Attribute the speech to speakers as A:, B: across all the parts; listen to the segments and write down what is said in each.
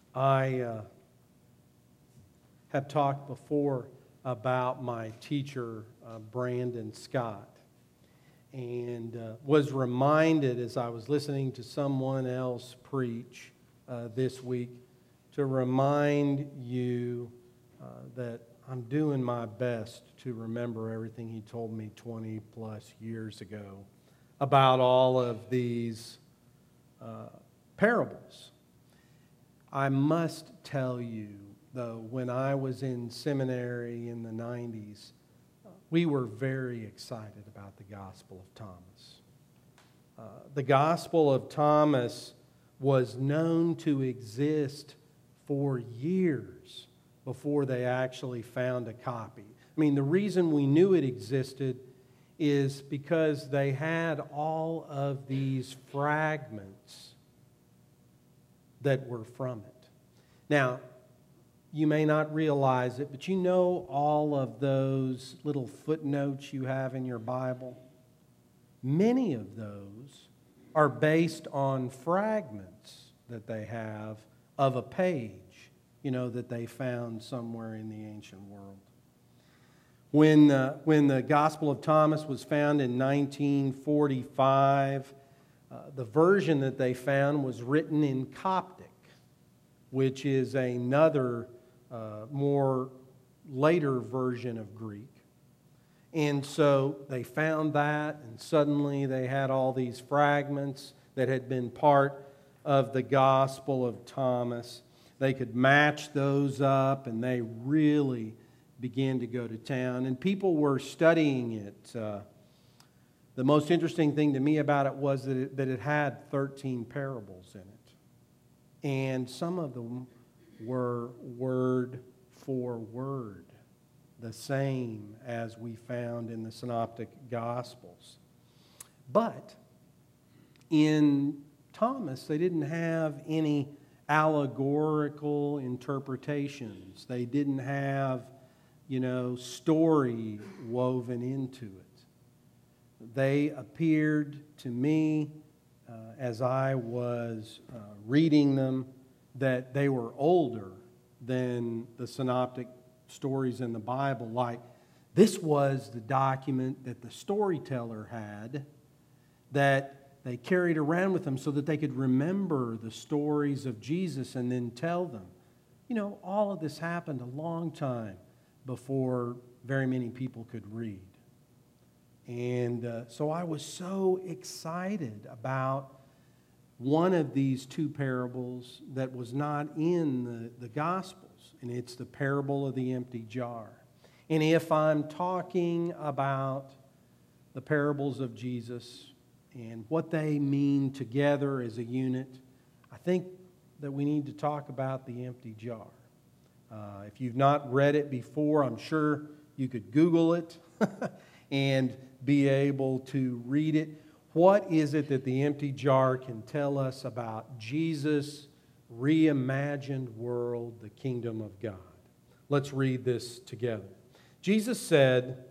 A: I have talked before about my teacher, Brandon Scott, and was reminded as I was listening to someone else preach this week to remind you that I'm doing my best to remember everything he told me 20 plus years ago about all of these parables. I must tell you, though, when I was in seminary in the 90s, we were very excited about the Gospel of Thomas. The Gospel of Thomas was known to exist for years before they actually found a copy. I mean, the reason we knew it existed is because they had all of these fragments that were from it. Now, you may not realize it, but you know all of those little footnotes you have in your Bible? Many of those are based on fragments that they have of a page, that they found somewhere in the ancient world. When the Gospel of Thomas was found in 1945, the version that they found was written in Coptic, which is another more later version of Greek. And so they found that, and suddenly they had all these fragments that had been part of the Gospel of Thomas. They could match those up, and they really began to go to town. And people were studying it. The most interesting thing to me about it was that it had 13 parables in it. And some of them were word for word, the same as we found in the Synoptic Gospels. But in Thomas, they didn't have any allegorical interpretations. They didn't have, story woven into it. They appeared to me, as I was reading them, that they were older than the synoptic stories in the Bible. Like, this was the document that the storyteller had that they carried around with them so that they could remember the stories of Jesus and then tell them. All of this happened a long time before very many people could read. And so I was so excited about one of these two parables that was not in the Gospels, and it's the parable of the empty jar. And if I'm talking about the parables of Jesus and what they mean together as a unit, I think that we need to talk about the empty jar. If you've not read it before, I'm sure you could Google it and be able to read it. What is it that the empty jar can tell us about Jesus' reimagined world, the kingdom of God? Let's read this together. Jesus said,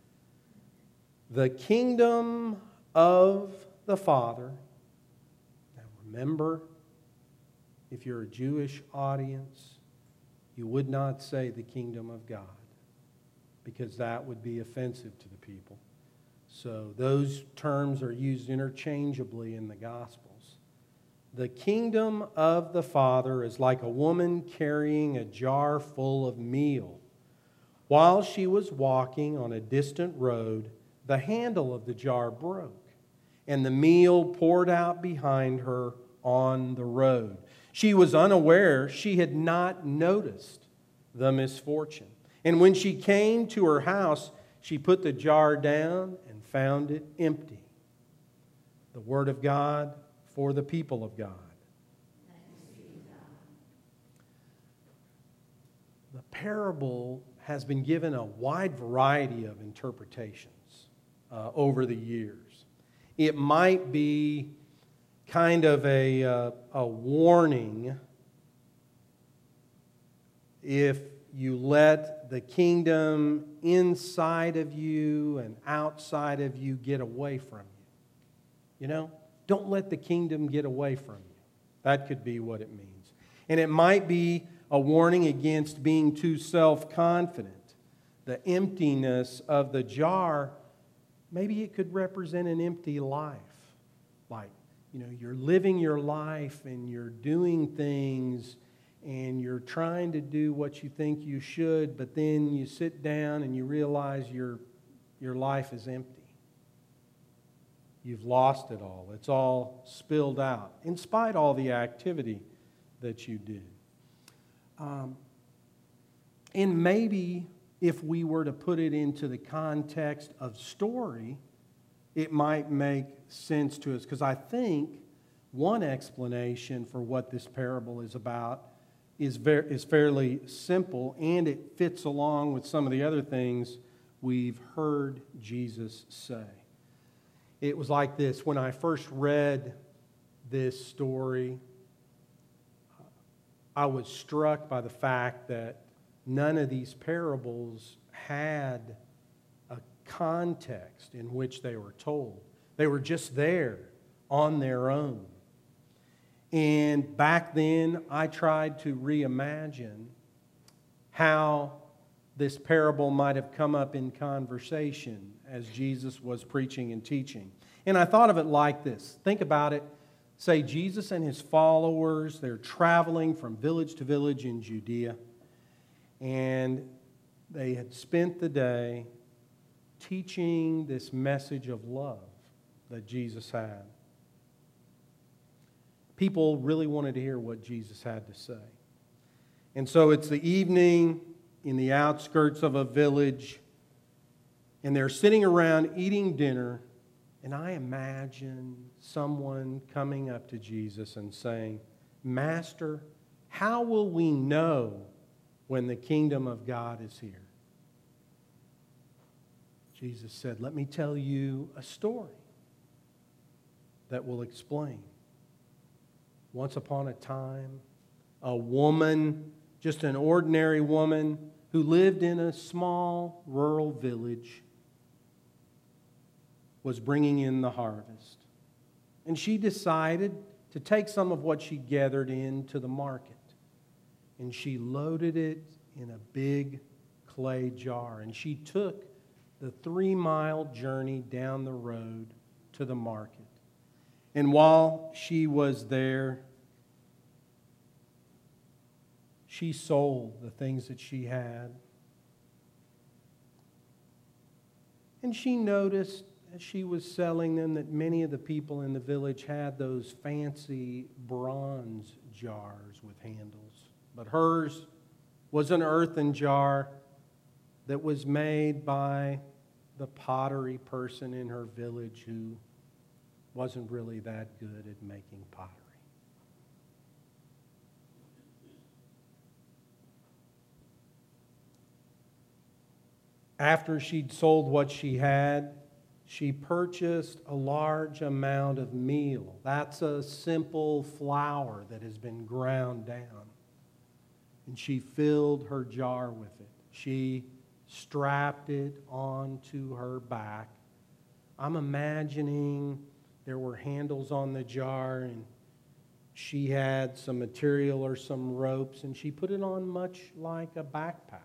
A: "The kingdom of the Father." Now remember, if you're a Jewish audience, you would not say the kingdom of God, because that would be offensive to the people. So those terms are used interchangeably in the Gospels. The kingdom of the Father is like a woman carrying a jar full of meal. While she was walking on a distant road, the handle of the jar broke, and the meal poured out behind her on the road. She was unaware, she had not noticed the misfortune. And when she came to her house, she put the jar down and found it empty. The word of God for the people of God. The parable has been given a wide variety of interpretations over the years. It might be kind of a warning if you let the kingdom inside of you and outside of you get away from you. Don't let the kingdom get away from you. That could be what it means. And it might be a warning against being too self-confident. The emptiness of the jar, maybe it could represent an empty life. Like, you're living your life and you're doing things and you're trying to do what you think you should, but then you sit down and you realize your life is empty. You've lost it all. It's all spilled out, in spite of all the activity that you did. And maybe if we were to put it into the context of story, it might make sense to us. Because I think one explanation for what this parable is about is fairly simple, and it fits along with some of the other things we've heard Jesus say. It was like this. When I first read this story, I was struck by the fact that none of these parables had a context in which they were told. They were just there on their own. And back then, I tried to reimagine how this parable might have come up in conversation as Jesus was preaching and teaching. And I thought of it like this. Think about it. Say Jesus and his followers, they're traveling from village to village in Judea. And they had spent the day teaching this message of love that Jesus had. People really wanted to hear what Jesus had to say. And so it's the evening in the outskirts of a village, and they're sitting around eating dinner, and I imagine someone coming up to Jesus and saying, "Master, how will we know when the kingdom of God is here?" Jesus said, "Let me tell you a story that will explain. Once upon a time, a woman, just an ordinary woman, who lived in a small rural village, was bringing in the harvest. And she decided to take some of what she gathered into the market. And she loaded it in a big clay jar. And she took the 3-mile journey down the road to the market. And while she was there, she sold the things that she had. And she noticed as she was selling them that many of the people in the village had those fancy bronze jars with handles. But hers was an earthen jar that was made by the pottery person in her village who wasn't really that good at making pottery. After she'd sold what she had, she purchased a large amount of meal. That's a simple flour that has been ground down. And she filled her jar with it. She strapped it onto her back. I'm imagining there were handles on the jar, and she had some material or some ropes, and she put it on much like a backpack,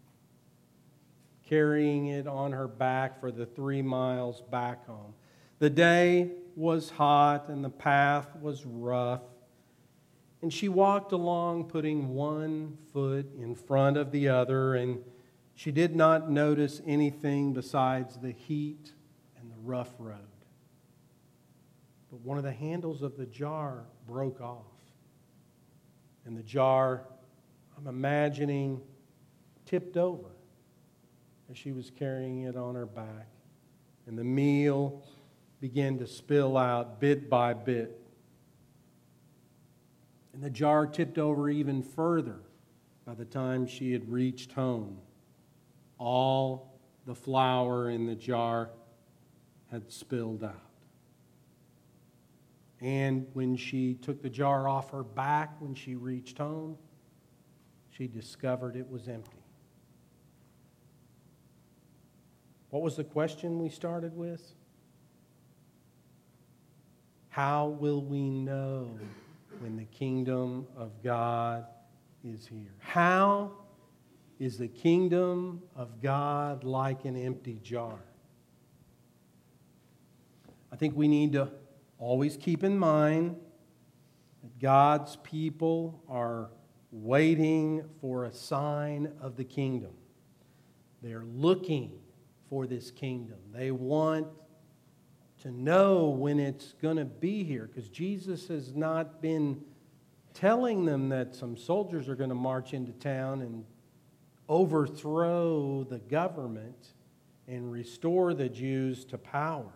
A: carrying it on her back for the 3 miles back home. The day was hot and the path was rough, and she walked along putting one foot in front of the other, and she did not notice anything besides the heat and the rough road. But one of the handles of the jar broke off, and the jar, I'm imagining, tipped over as she was carrying it on her back. And the meal began to spill out bit by bit. And the jar tipped over even further by the time she had reached home. All the flour in the jar had spilled out. And when she took the jar off her back when she reached home, she discovered it was empty. What was the question we started with? How will we know when the kingdom of God is here. How is the kingdom of God like an empty jar? I think we need to always keep in mind that God's people are waiting for a sign of the kingdom. They're looking for this kingdom. They want to know when it's going to be here, because Jesus has not been telling them that some soldiers are going to march into town and overthrow the government and restore the Jews to power.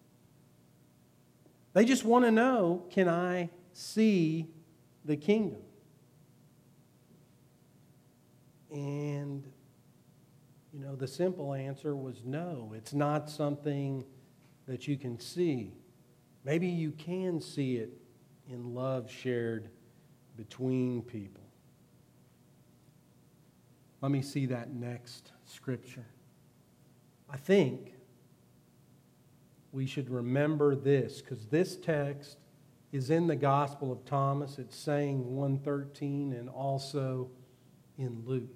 A: They just want to know, can I see the kingdom? And, the simple answer was no. It's not something that you can see. Maybe you can see it in love shared between people. Let me see that next scripture. I think we should remember this, because this text is in the Gospel of Thomas. It's saying 1:13 and also in Luke.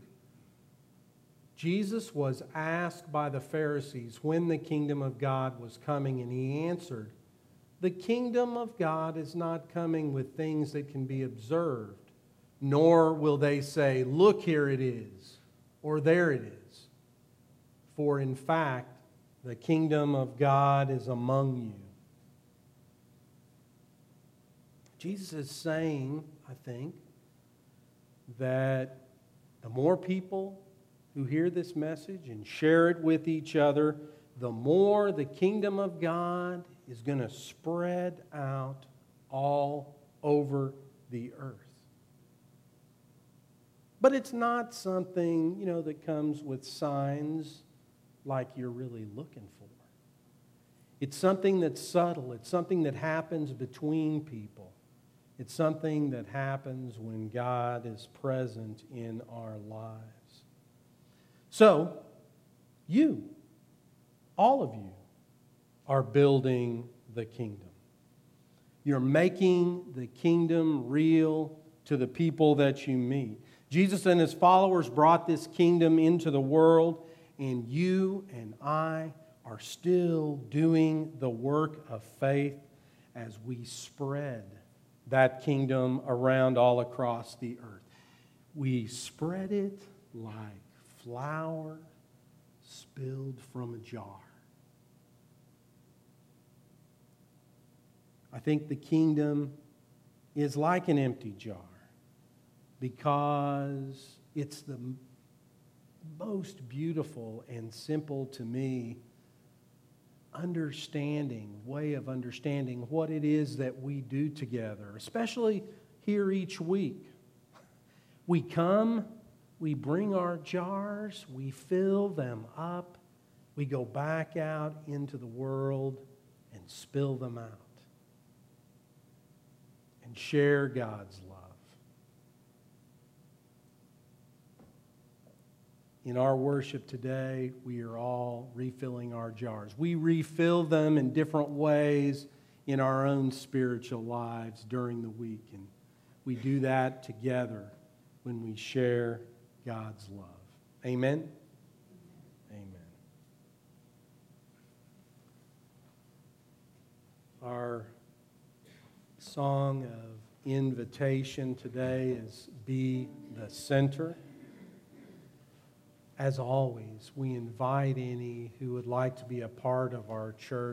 A: Jesus was asked by the Pharisees when the kingdom of God was coming, and he answered, "The kingdom of God is not coming with things that can be observed, nor will they say, 'Look, here it is,' or 'There it is.' For in fact, the kingdom of God is among you." Jesus is saying, I think, that the more people who hear this message and share it with each other, the more the kingdom of God is going to spread out all over the earth. But it's not something, that comes with signs like you're really looking for. It's something that's subtle. It's something that happens between people. It's something that happens when God is present in our lives. So, all of you, are building the kingdom. You're making the kingdom real to the people that you meet. Jesus and his followers brought this kingdom into the world, and you and I are still doing the work of faith as we spread that kingdom around all across the earth. We spread it like flour spilled from a jar. I think the kingdom is like an empty jar because it's the most beautiful and simple, to me, way of understanding what it is that we do together, especially here each week. We come, we bring our jars, we fill them up, we go back out into the world and spill them out and share God's love. In our worship today, we are all refilling our jars. We refill them in different ways in our own spiritual lives during the week. And we do that together when we share God's love. Amen? Amen. Our song of invitation today is "Be the Center." As always, we invite any who would like to be a part of our church